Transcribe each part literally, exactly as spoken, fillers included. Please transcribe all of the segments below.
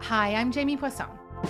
Hi, I'm Jamie Poisson.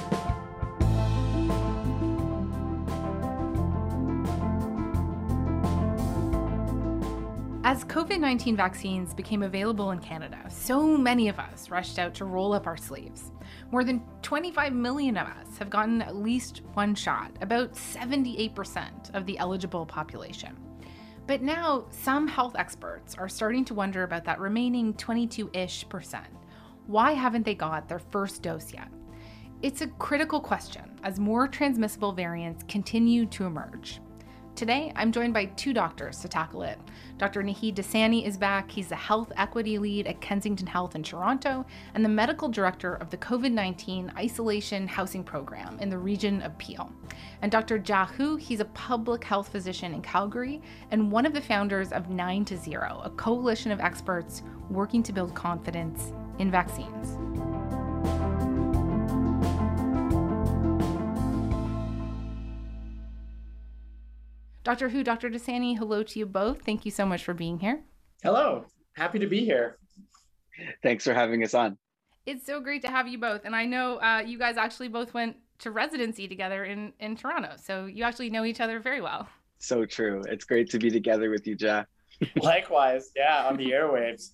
As COVID nineteen vaccines became available in Canada, so many of us rushed out to roll up our sleeves. More than twenty-five million of us have gotten at least one shot, about seventy-eight percent of the eligible population. But now, some health experts are starting to wonder about that remaining twenty-two-ish percent. Why haven't they got their first dose yet? It's a critical question as more transmissible variants continue to emerge. Today, I'm joined by two doctors to tackle it. Doctor Naheed Dosani is back. He's the health equity lead at Kensington Health in Toronto and the medical director of the COVID nineteen Isolation Housing Program in the region of Peel. And Doctor Jia Hu, he's a public health physician in Calgary and one of the founders of nine to zero, a coalition of experts working to build confidence in vaccines. Doctor Hu, Doctor Dosani, hello to you both. Thank you so much for being here. Hello, happy to be here. Thanks for having us on. It's so great to have you both. And I know uh, you guys actually both went to residency together in, in Toronto. So you actually know each other very well. So true. It's great to be together with you, Jia. Likewise, yeah, on the airwaves.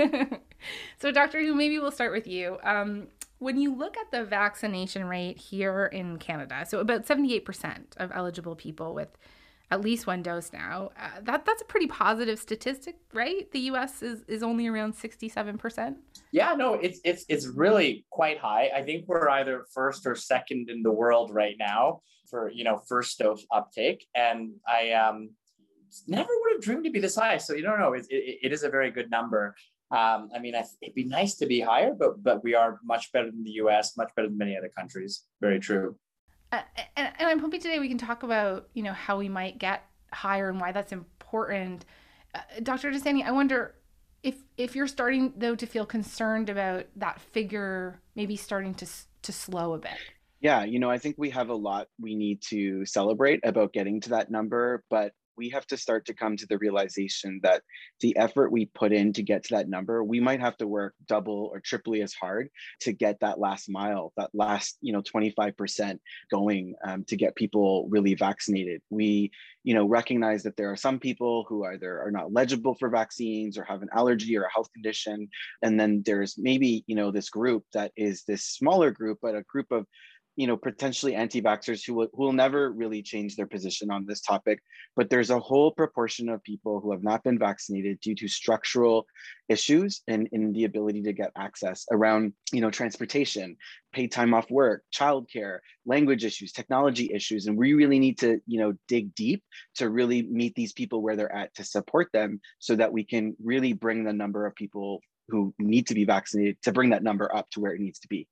So Doctor Hu, maybe we'll start with you. Um, when you look at the vaccination rate here in Canada, so about seventy-eight percent of eligible people with at least one dose now, uh, that that's a pretty positive statistic, right? The U S is, is only around sixty-seven percent. Yeah, no, it's it's it's really quite high. I think we're either first or second in the world right now for, you know, first dose uptake. And I um never would have dreamed to be this high. So you don't know, it, it, it is a very good number. Um, I mean, I, it'd be nice to be higher, but but we are much better than the U S, much better than many other countries. Very true. Uh, and, and I'm hoping today we can talk about, you know, how we might get higher and why that's important. Uh, Doctor Dosani, I wonder if if you're starting, though, to feel concerned about that figure maybe starting to to slow a bit. Yeah, you know, I think we have a lot we need to celebrate about getting to that number, but we have to start to come to the realization that the effort we put in to get to that number, we might have to work double or triply as hard to get that last mile, that last, you know, twenty-five percent going um, to get people really vaccinated. We, you know, recognize that there are some people who either are not eligible for vaccines or have an allergy or a health condition. And then there's maybe, you know, this group that is this smaller group, but a group of you know, potentially anti-vaxxers who will, who will never really change their position on this topic. But there's a whole proportion of people who have not been vaccinated due to structural issues and in the ability to get access around, you know, transportation, paid time off work, childcare, language issues, technology issues. And we really need to, you know, dig deep to really meet these people where they're at to support them so that we can really bring the number of people who need to be vaccinated to bring that number up to where it needs to be.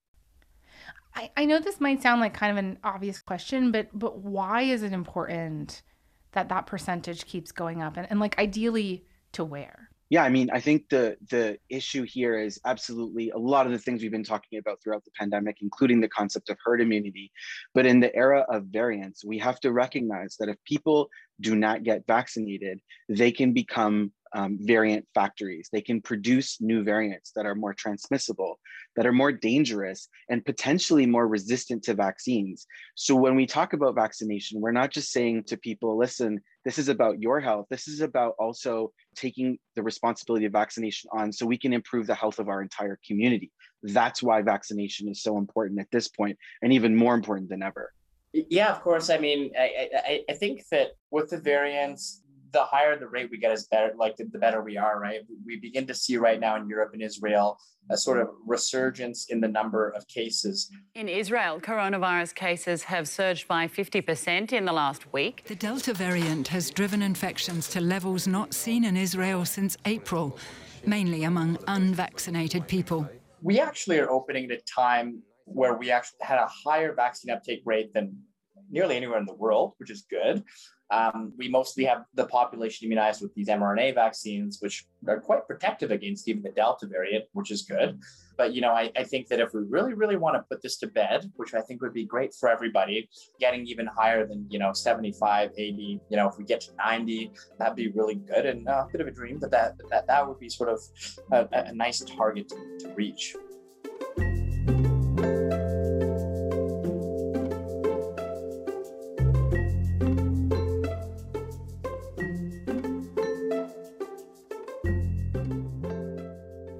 I, I know this might sound like kind of an obvious question, but but why is it important that that percentage keeps going up? And, and like ideally to where? Yeah, I mean, I think the the issue here is absolutely a lot of the things we've been talking about throughout the pandemic, including the concept of herd immunity. But in the era of variants, we have to recognize that if people do not get vaccinated, they can become um, variant factories. They can produce new variants that are more transmissible, that are more dangerous, and potentially more resistant to vaccines. So when we talk about vaccination, we're not just saying to people, listen, this is about your health. This is about also taking the responsibility of vaccination on so we can improve the health of our entire community. That's why vaccination is so important at this point, and even more important than ever. Yeah, of course. I mean, I, I, I think that with the variants, the higher the rate we get is better, like the, the better we are, right? We begin to see right now in Europe and Israel a sort of resurgence in the number of cases. In Israel, coronavirus cases have surged by fifty percent in the last week. The Delta variant has driven infections to levels not seen in Israel since April, mainly among unvaccinated people. We actually are opening at a time where we actually had a higher vaccine uptake rate than nearly anywhere in the world, which is good. Um, we mostly have the population immunized with these mRNA vaccines, which are quite protective against even the Delta variant, which is good. But, you know, I, I think that if we really, really want to put this to bed, which I think would be great for everybody, getting even higher than, you know, seventy-five, eighty, you know, if we get to ninety, that'd be really good. And uh, a bit of a dream, but that that, that would be sort of a, a nice target to, to reach.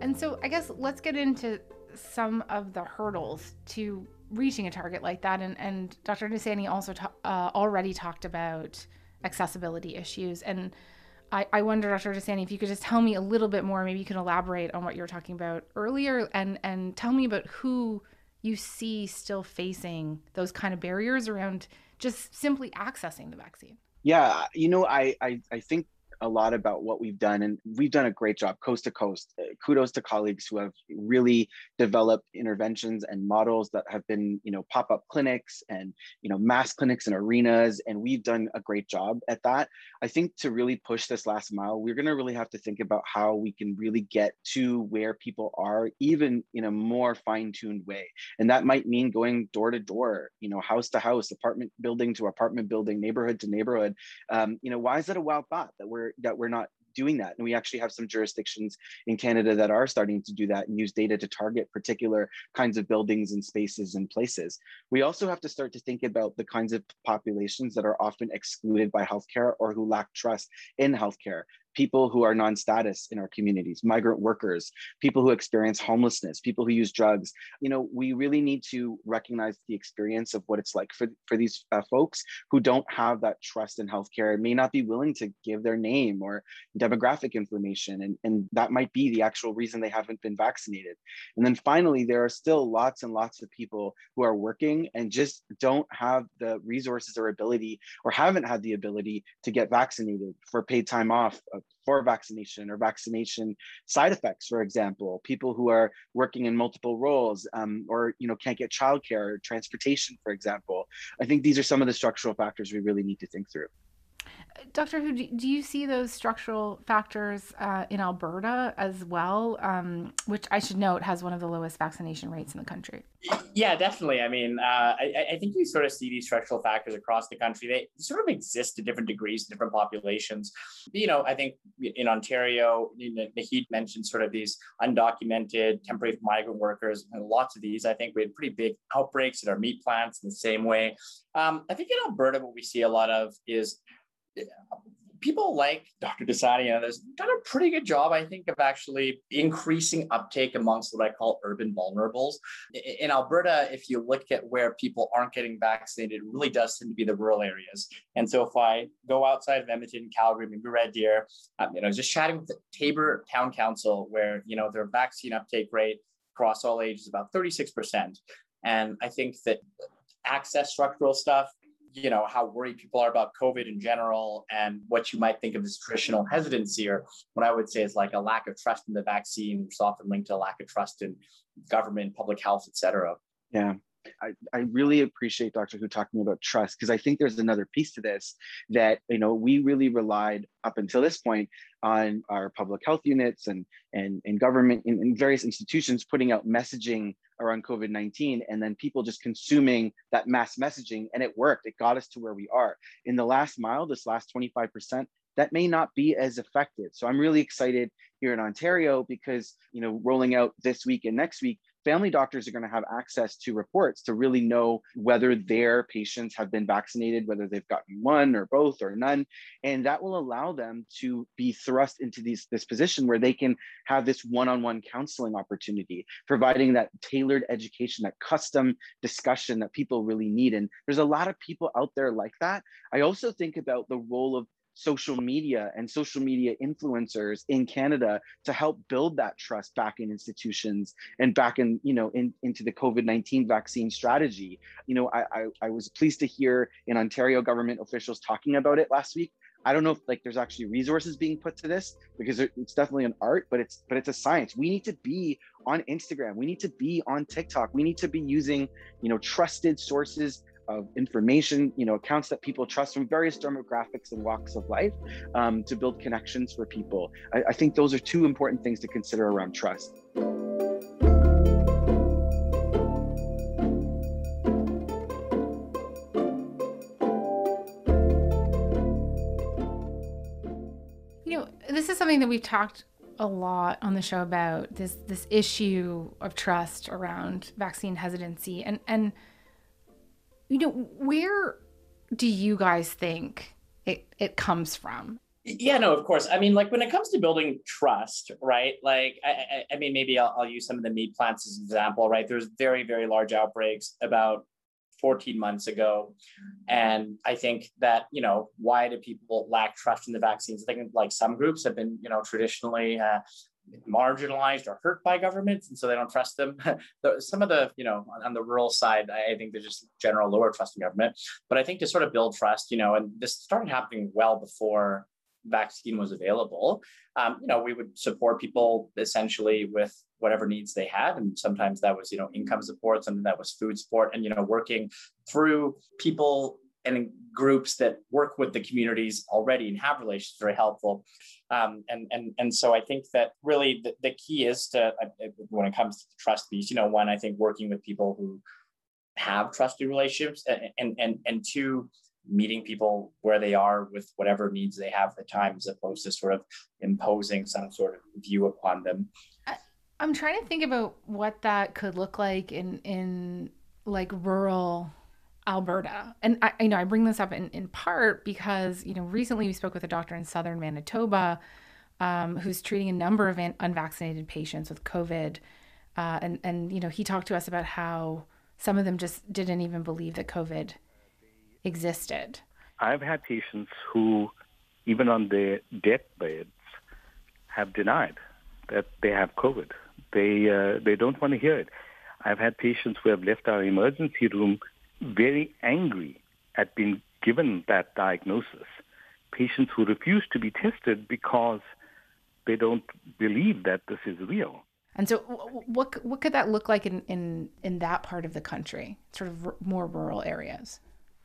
And so I guess let's get into some of the hurdles to reaching a target like that. And, and Doctor Nassaney also ta- uh, already talked about accessibility issues. And I, I wonder, Doctor Nassaney, if you could just tell me a little bit more, maybe you can elaborate on what you were talking about earlier, and, and tell me about who you see still facing those kind of barriers around just simply accessing the vaccine. Yeah, you know, I, I, I think a lot about what we've done, and we've done a great job coast to coast. Uh, kudos to colleagues who have really developed interventions and models that have been, you know, pop-up clinics and, you know, mass clinics and arenas, and we've done a great job at that. I think to really push this last mile, we're going to really have to think about how we can really get to where people are, even in a more fine-tuned way. And that might mean going door to door, you know, house to house, apartment building to apartment building, neighborhood to neighborhood. Um, you know, why is that a wild thought that we're that we're not doing that? And we actually have some jurisdictions in Canada that are starting to do that and use data to target particular kinds of buildings and spaces and places. We also have to start to think about the kinds of populations that are often excluded by healthcare or who lack trust in healthcare. People who are non-status in our communities, migrant workers, people who experience homelessness, people who use drugs. You know, we really need to recognize the experience of what it's like for, for these uh, folks who don't have that trust in healthcare, may not be willing to give their name or demographic information. And, and that might be the actual reason they haven't been vaccinated. And then finally, there are still lots and lots of people who are working and just don't have the resources or ability, or haven't had the ability to get vaccinated for paid time off uh, for vaccination or vaccination side effects, for example, people who are working in multiple roles um, or, you know, can't get childcare or transportation, for example. I think these are some of the structural factors we really need to think through. Doctor Hu, do you see those structural factors uh, in Alberta as well, um, which I should note has one of the lowest vaccination rates in the country? Yeah, definitely. I mean, uh, I, I think you sort of see these structural factors across the country. They sort of exist to different degrees, different populations. You know, I think in Ontario, you know, Naheed mentioned sort of these undocumented temporary migrant workers, and lots of these. I think we had pretty big outbreaks at our meat plants in the same way. Um, I think in Alberta, what we see a lot of is people like Doctor Nassaney and others done a pretty good job, I think, of actually increasing uptake amongst what I call urban vulnerables. In Alberta, if you look at where people aren't getting vaccinated, it really does tend to be the rural areas. And so if I go outside of Edmonton, Calgary, maybe Red Deer, um, you know, just chatting with the Taber Town Council, where, you know, their vaccine uptake rate across all ages is about thirty-six percent. And I think that access structural stuff, you know, how worried people are about COVID in general, and what you might think of as traditional hesitancy, or what I would say is like a lack of trust in the vaccine, which is often linked to a lack of trust in government, public health, et cetera. Yeah. I, I really appreciate Doctor Hu talking about trust, because I think there's another piece to this that, you know, we really relied up until this point on our public health units and and, and government and, and various institutions putting out messaging around COVID nineteen, and then people just consuming that mass messaging, and it worked. It got us to where we are. In the last mile, this last twenty-five percent, that may not be as effective. So I'm really excited here in Ontario because, you know, rolling out this week and next week, family doctors are going to have access to reports to really know whether their patients have been vaccinated, whether they've gotten one or both or none. And that will allow them to be thrust into these, this position where they can have this one-on-one counseling opportunity, providing that tailored education, that custom discussion that people really need. And there's a lot of people out there like that. I also think about the role of social media and social media influencers in Canada to help build that trust back in institutions and back in, you know, in, into the COVID nineteen vaccine strategy. You know, I, I, I was pleased to hear in Ontario government officials talking about it last week. I don't know if like there's actually resources being put to this, because it's definitely an art, but it's but it's a science. We need to be on Instagram. We need to be on TikTok. We need to be using, you know, trusted sources of information, you know, accounts that people trust from various demographics and walks of life, um, to build connections for people. I, I think those are two important things to consider around trust. You know, this is something that we've talked a lot on the show about, this this issue of trust around vaccine hesitancy, and and you know, where do you guys think it, it comes from? Yeah, no, of course. I mean, like when it comes to building trust, right? Like, I, I, I mean, maybe I'll, I'll use some of the meat plants as an example, right? There's very, very large outbreaks about fourteen months ago. And I think that, you know, why do people lack trust in the vaccines? I think like some groups have been, you know, traditionally uh, marginalized or hurt by governments, and so they don't trust them. Some of the, you know, on, on the rural side, I think there's just general lower trust in government. But I think to sort of build trust, you know, and this started happening well before vaccine was available, um, you know, we would support people essentially with whatever needs they had. And sometimes that was, you know, income support, something that was food support, and, you know, working through people and groups that work with the communities already and have relations very helpful. Um, and, and, and so I think that really the, the key is to, uh, when it comes to the trust piece, you know, one, I think working with people who have trusted relationships, and, and, and, and two, meeting people where they are with whatever needs they have at the time, as opposed to sort of imposing some sort of view upon them. I, I'm trying to think about what that could look like in, in like rural Alberta. And I, you know, I bring this up in, in part because, you know, recently we spoke with a doctor in southern Manitoba um, who's treating a number of unvaccinated patients with COVID. Uh, and, and, you know, he talked to us about how some of them just didn't even believe that COVID existed. I've had patients who, even on their deathbeds, have denied that they have COVID. They uh, they don't want to hear it. I've had patients who have left our emergency room very angry at being given that diagnosis. Patients who refuse to be tested because they don't believe that this is real. And so what what could that look like in, in, in that part of the country, sort of r- more rural areas?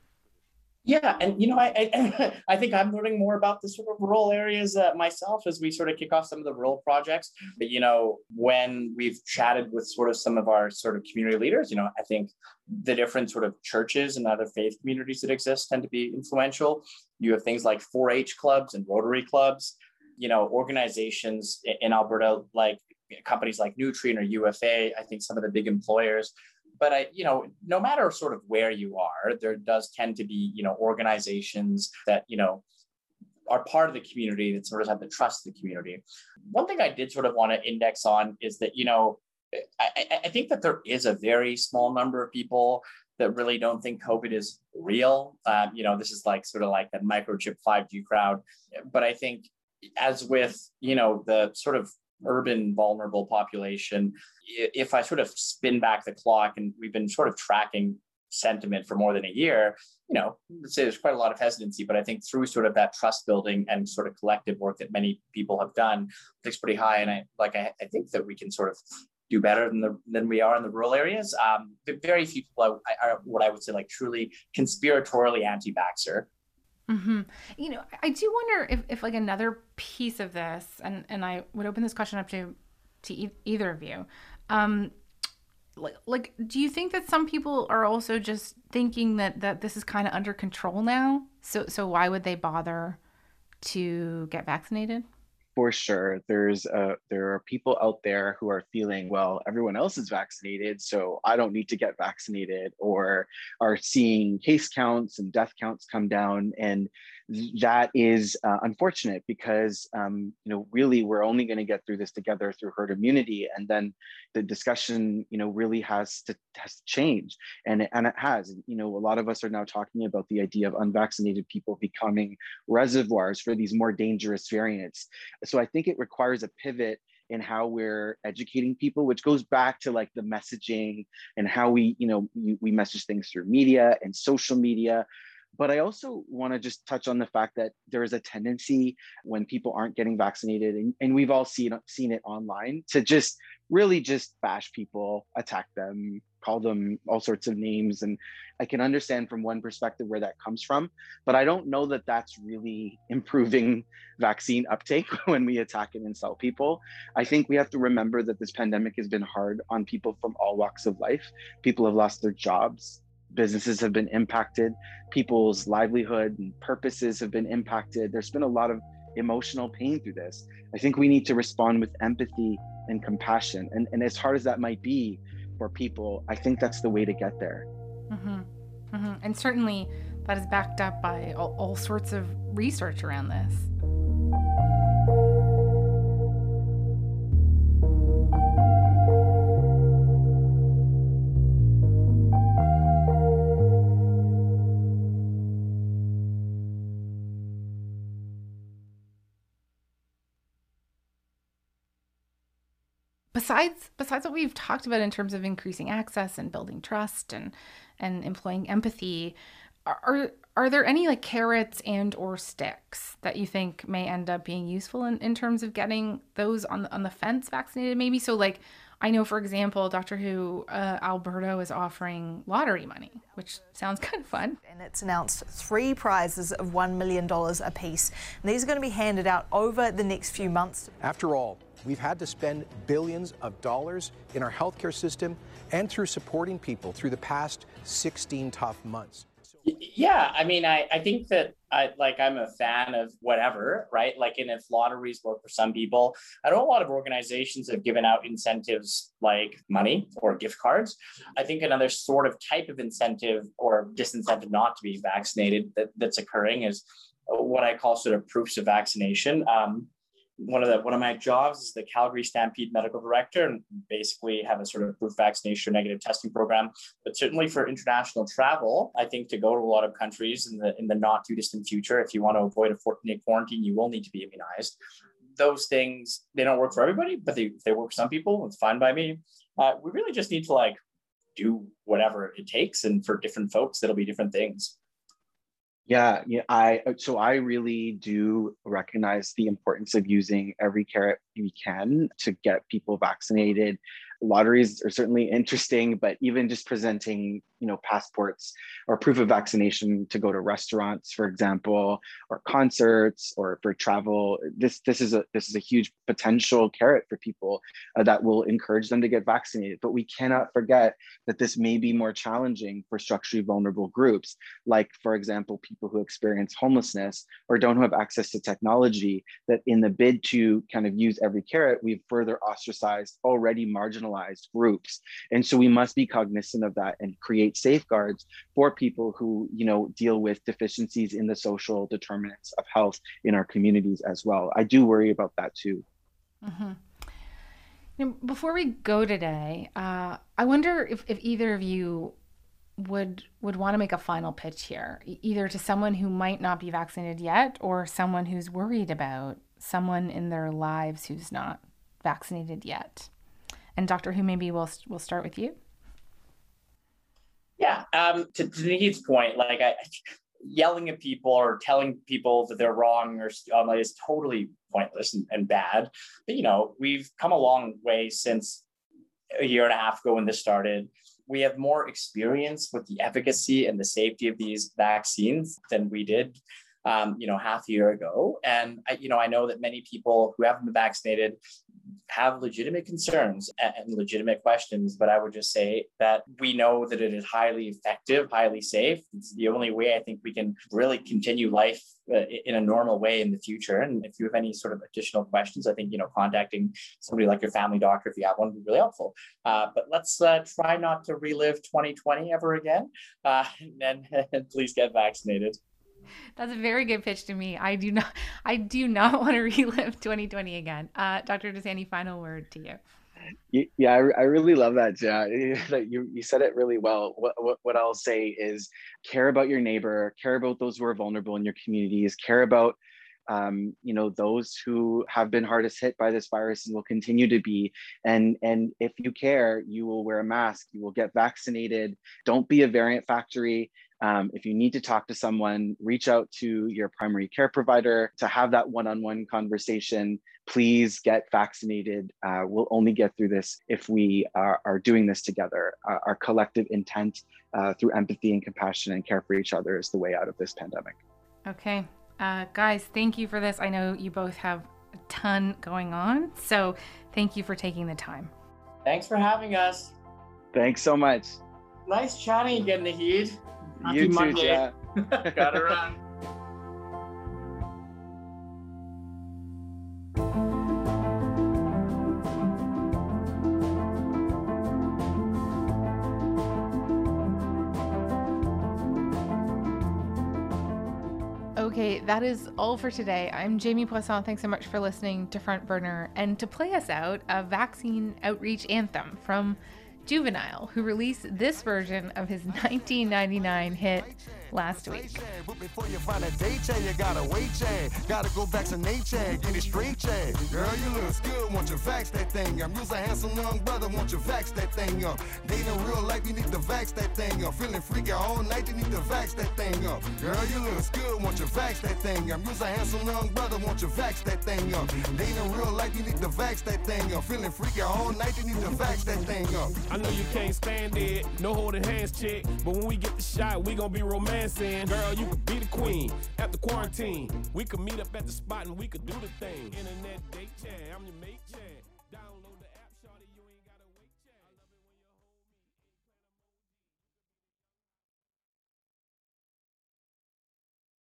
Yeah, and you know, I, I I think I'm learning more about the sort of rural areas uh, myself as we sort of kick off some of the rural projects. But you know, when we've chatted with sort of some of our sort of community leaders, you know, I think the different sort of churches and other faith communities that exist tend to be influential. You have things like four H clubs and Rotary clubs. You know, organizations in Alberta like companies like Nutrien or U F A. I think some of the big employers. But I, you know, no matter sort of where you are, there does tend to be, you know, organizations that, you know, are part of the community that sort of have the trust of the community. One thing I did sort of want to index on is that, you know, I, I think that there is a very small number of people that really don't think COVID is real. Um, you know, this is like sort of like the microchip five G crowd. But I think as with, you know, the sort of urban vulnerable population, if I sort of spin back the clock, and we've been sort of tracking sentiment for more than a year, you know, let's say there's quite a lot of hesitancy, but I think through sort of that trust building and sort of collective work that many people have done, it's pretty high. And I like, I, I think that we can sort of do better than the than we are in the rural areas. Um, but very few people are, are what I would say like truly conspiratorially anti-vaxxer. Mm-hmm. You know, I do wonder if, if like another piece of this, and, and I would open this question up to to e- either of you. Um, like, like, do you think that some people are also just thinking that, that this is kind of under control now? So so why would they bother to get vaccinated? For sure. There's uh, there are people out there who are feeling, well, everyone else is vaccinated, so I don't need to get vaccinated, or are seeing case counts and death counts come down. And that is uh, unfortunate because, um, you know, really we're only going to get through this together through herd immunity. And then the discussion, you know, really has to, has to change. And, and it has. You know, a lot of us are now talking about the idea of unvaccinated people becoming reservoirs for these more dangerous variants. So I think it requires a pivot in how we're educating people, which goes back to like the messaging and how we, you know, we, we message things through media and social media. But I also want to just touch on the fact that there is a tendency when people aren't getting vaccinated, and, and we've all seen, seen it online, to just really just bash people, attack them, call them all sorts of names. And I can understand from one perspective where that comes from, but I don't know that that's really improving vaccine uptake when we attack and insult people. I think we have to remember that this pandemic has been hard on people from all walks of life. People have lost their jobs. Businesses have been impacted. People's livelihood and purposes have been impacted. There's been a lot of emotional pain through this. I think we need to respond with empathy and compassion. And, and as hard as that might be for people, I think that's the way to get there. Mm-hmm. Mm-hmm. And certainly that is backed up by all, all sorts of research around this. besides besides what we've talked about in terms of increasing access and building trust and and employing empathy, are are there any like carrots and or sticks that you think may end up being useful in, in terms of getting those on the, on the fence vaccinated maybe? So like, I know, for example, Doctor Who, uh, Alberto is offering lottery money, which sounds kind of fun. And it's announced three prizes of one million dollars apiece. And these are going to be handed out over the next few months. After all, we've had to spend billions of dollars in our healthcare system and through supporting people through the past sixteen tough months. Yeah, I mean, I, I think that I like I'm a fan of whatever, right? Like, and if lotteries work for some people, I know a lot of organizations have given out incentives like money or gift cards. I think another sort of type of incentive or disincentive not to be vaccinated that, that's occurring is what I call sort of proofs of vaccination. Um, One of the one of my jobs is the Calgary Stampede medical director, and basically have a sort of proof vaccination or negative testing program. But certainly for international travel, I think to go to a lot of countries in the in the not too distant future, if you want to avoid a fourteen day quarantine, you will need to be immunized. Those things, they don't work for everybody, but they they work for some people. It's fine by me. Uh, we really just need to like do whatever it takes, and for different folks, that'll be different things. Yeah, yeah, I so I really do recognize the importance of using every carrot we can to get people vaccinated. Lotteries are certainly interesting, but even just presenting, you know, passports or proof of vaccination to go to restaurants, for example, or concerts, or for travel, this this is a this is a huge potential carrot for people uh, that will encourage them to get vaccinated. But we cannot forget that this may be more challenging for structurally vulnerable groups, like, for example, people who experience homelessness or don't have access to technology. That in the bid to kind of use every carrot, we've further ostracized already marginalized groups. And so we must be cognizant of that and create safeguards for people who, you know, deal with deficiencies in the social determinants of health in our communities as well. I do worry about that too. Mm-hmm. Now, before we go today, uh, I wonder if, if either of you would would want to make a final pitch here, either to someone who might not be vaccinated yet, or someone who's worried about someone in their lives who's not vaccinated yet. And Doctor Who, maybe we'll we'll start with you. Yeah, um, to, to Nikki's point, like I, yelling at people or telling people that they're wrong or um, is totally pointless and, and bad. But you know, we've come a long way since a year and a half ago when this started. We have more experience with the efficacy and the safety of these vaccines than we did, um, you know, half a year ago. And I, you know, I know that many people who haven't been vaccinated have legitimate concerns and legitimate questions, but I would just say that we know that it is highly effective, highly safe. It's the only way I think we can really continue life uh, in a normal way in the future. And if you have any sort of additional questions, I think, you know, contacting somebody like your family doctor, if you have one, would be really helpful. Uh, but let's uh, try not to relive twenty twenty ever again, uh, and, and please get vaccinated. That's a very good pitch to me. I do not, I do not want to relive twenty twenty again. Uh, Doctor Desani, final word to you. Yeah, I, I really love that, Ja. You you said it really well. What, what what I'll say is, care about your neighbor, care about those who are vulnerable in your communities, care about um, you know, those who have been hardest hit by this virus and will continue to be. And and if you care, you will wear a mask. You will get vaccinated. Don't be a variant factory. Um, if you need to talk to someone, reach out to your primary care provider to have that one-on-one conversation. Please get vaccinated. Uh, we'll only get through this if we are, are doing this together. Uh, our collective intent uh, through empathy and compassion and care for each other is the way out of this pandemic. Okay. Uh, guys, thank you for this. I know you both have a ton going on, so thank you for taking the time. Thanks for having us. Thanks so much. Nice chatting again, Naheed. Happy You too, Monday. Ja. Got it right. Okay, that is all for today. I'm Jamie Poisson. Thanks so much for listening to Front Burner. And to play us out, a vaccine outreach anthem from Juvenile, who released this version of his nineteen ninety-nine hit last week. But before you find a date, you gotta wait, gotta go vaccinate, get it straight, girl, you look good, want you vax that thing up. You's a handsome young brother, want you vax that thing up. Dating real life, you need to vax that thing up. Feeling freaky all night, you need to vax that thing up. Girl, you look good, want you vax that thing up. You's a handsome young brother, want you vax that thing up. Dating real life, you need to vax that thing up. Feeling freaky all night, you need to vax that thing up. I know you can't stand it, no holding hands, chick, but when we get the shot, we gonna be romancing. Girl, you could be the queen after quarantine. We could meet up at the spot and we could do the thing. Internet date chat, I'm your mate chat.